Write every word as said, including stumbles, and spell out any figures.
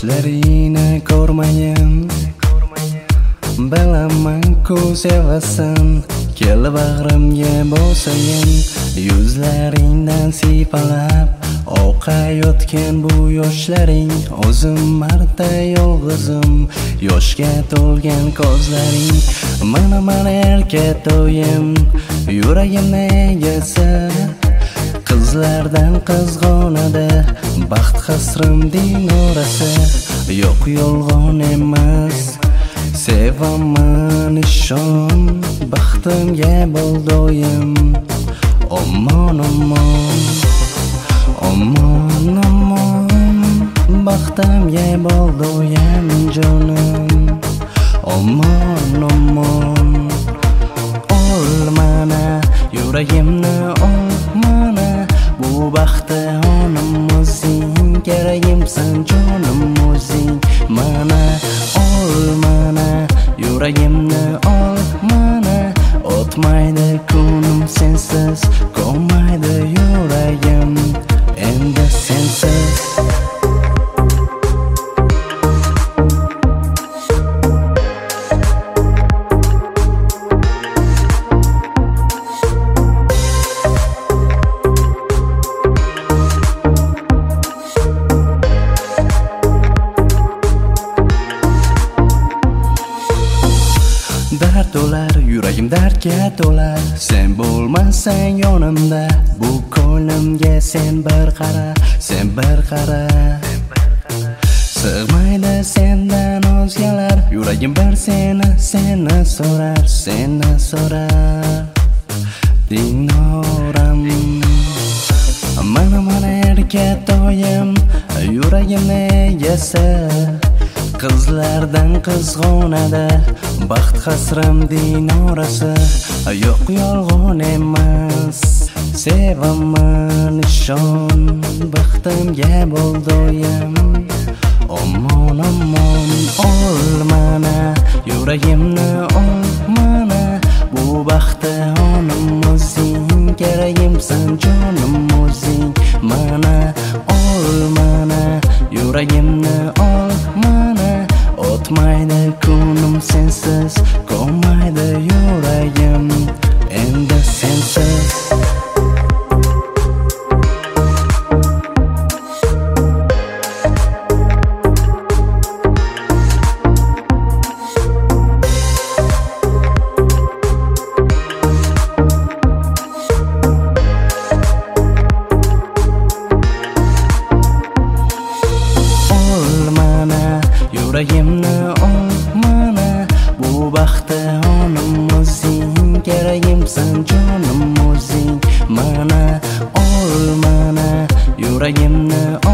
Yoshlarini ko'rmayin, bilaman-ku sevasan. Kel bag'rimga bosayin, yuzlaringdan siypalab oqayotgan bu yoshlaring. O'zim marta yolg'izim, yoshga to'lgan ko'zlaring. Mana mana erkatoyim, yuragimni egasi, qizlardan qizg'onadi baxt qasrim dinorasi. Yo'q, yolg'on emas, sevaman ishon, baxtimga bo'l doim. Omon omon, omon omon, baxtimga bo'l doim jonim. Omon omon, ol mana yuragimni, ol mana bu baxti onim o'zing. Keragimsan jonim o'zing. Mana ol mana yuragimni, ol mana. O'tmaydi kunim sensiz, ko'maydi yuragim endi sensiz. Dard to'lar, yuragim dardga to'lar. Sen bo'lmasang yonimda, bu ko'nglimga sen bir qara, sen bir qara. Sig'maydi sendan o'zgalar, yuragim bir seni, seni so'rar, seni so'rar. Dinoram, mana mana erkatoyim, yuragimni egasi, qizlardan qizg'onadi baxt qasrim dinorasi. Yo'q, yolg'on emas, sevaman ishon, baxtimga bo'l doim. Omon omon, ol mana yuragimni, ol mana bu baxti onim o'zing. Keragimsan jonim o'zing. Mana ol mana yuragimni, ol mana. O'tmaydi kunim sensiz, ko'maydi yuragim endi sensiz. Yuragimni, ol mana bu baxti onim o'zing. Keragimsan jonim o'zing. Mana ol mana yuragimni,